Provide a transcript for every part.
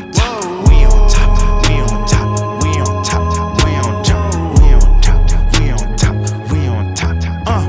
on top, we on top, we on top, we on top, we on top, we on top, we on top, we on top.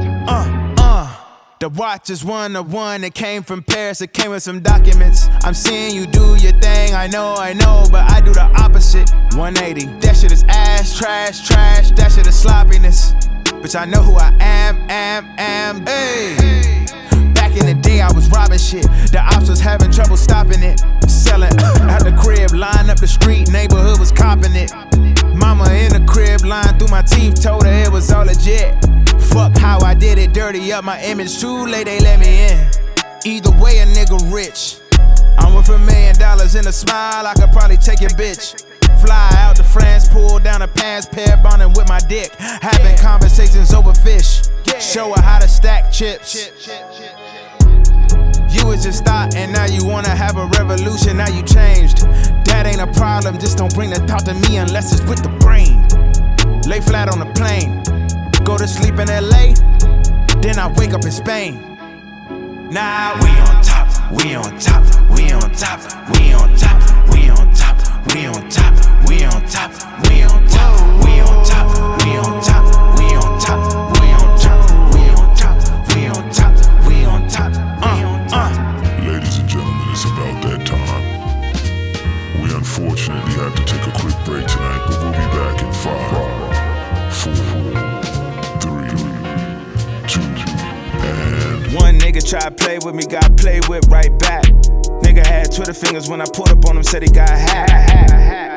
The watch is 1 to 1. It came from Paris, it came with some documents. I'm seeing you do your thing, I know, but I do the opposite. 180, that shit is ass, trash, that shit is sloppiness. Bitch, I know who I am, hey. Back in the day, I was robbing shit. The ops was having trouble stopping it. Selling at the crib, line up the street, neighborhood was copping it. Mama in the crib, lying through my teeth, told her it was all legit. Fuck how I did it, dirty up my image. Too late, they let me in. Either way, a nigga rich. I'm worth $1 million in a smile, I could probably take your bitch. Fly out to France, pull down her pants, pair bonding with my dick. Having conversations over fish. Show her how to stack chips. You was just thought, and now you wanna have a revolution. Now you changed. That ain't a problem, just don't bring the thought to me unless it's with the brain. Lay flat on the plane. Go to sleep in LA, then I wake up in Spain. Now we on top, we on top, we on top, we on top, we on top, we on top, we on top, we on top, we on top, we on top, we on top, we on top, we on top, we on top, we on top. Ladies and gentlemen, it's about that time. We unfortunately have to take a quick break tonight, but we'll be back in 5, 4, 3, 2, and one nigga tried to play with me, got played with right back. Nigga had Twitter fingers when I pulled up on him, said he got hacked.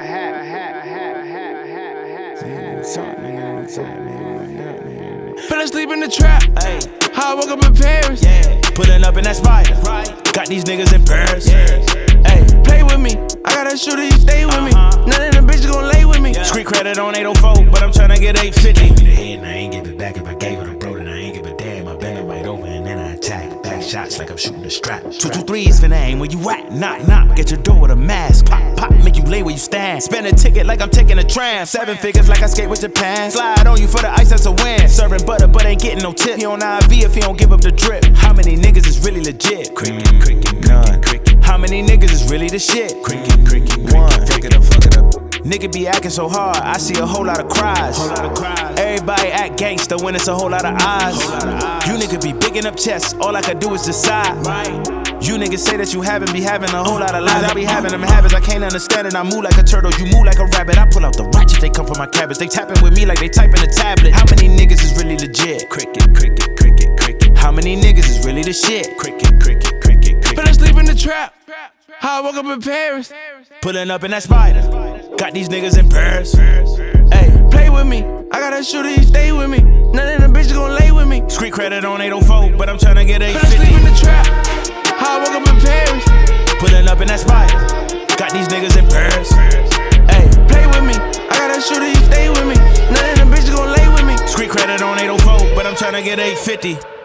Fell asleep in the trap. Ay. How I woke up in Paris. Yeah. Pulling up in that spider. Right. Got these niggas in Paris. Yeah. Hey, play with me. I got a shooter, you stay with me. None of them bitches gon' lay with me. Yeah. Street credit on 804, but I'm tryna get 850. Gave me the head and I ain't give it back. If I gave it a bro, then I ain't give a damn. I bend it right over and then I attack. Back shots like I'm shooting a strap. 223 is finna aim where you at. Knock, knock. Get your door with a mask. Pop, pop, make you lay where you stand. Spend a ticket like I'm taking a tram. 7 figures like I skate with Japan. Slide on you for the ice, that's a win. Serving butter, but ain't getting no tip. He on IV if he don't give up the drip. How many niggas is really legit? Cricket, none. How many niggas is really the shit? Cricket, one. Fuck it up. Nigga be acting so hard, I see a whole lot of cries. Everybody act gangsta when it's a whole lot of eyes. You nigga be bigging up chests, all I can do is decide. You niggas say that you haven't be having a whole lot of lies. I be having them habits, I can't understand it. I move like a turtle, you move like a rabbit. I pull out the ratchet, they come from my cabbage. They tapping with me like they typing a tablet. How many niggas is really legit? Cricket. How many niggas is really the shit? Cricket. Fell asleep in the trap. How I woke up in Paris. Pulling up in that spider. Got these niggas in Paris. Hey, play with me. I got a shooter, you stay with me. None of them bitches gon' lay with me. Street credit on 804, but I'm tryna get 850. Fell asleep in the trap. How I woke up in Paris. Pulling up in that spider. Got these niggas in Paris. Hey, play with me. I got a shooter, you stay with me. None of them bitches gon' lay with me. Street credit on 804, but I'm tryna get 850.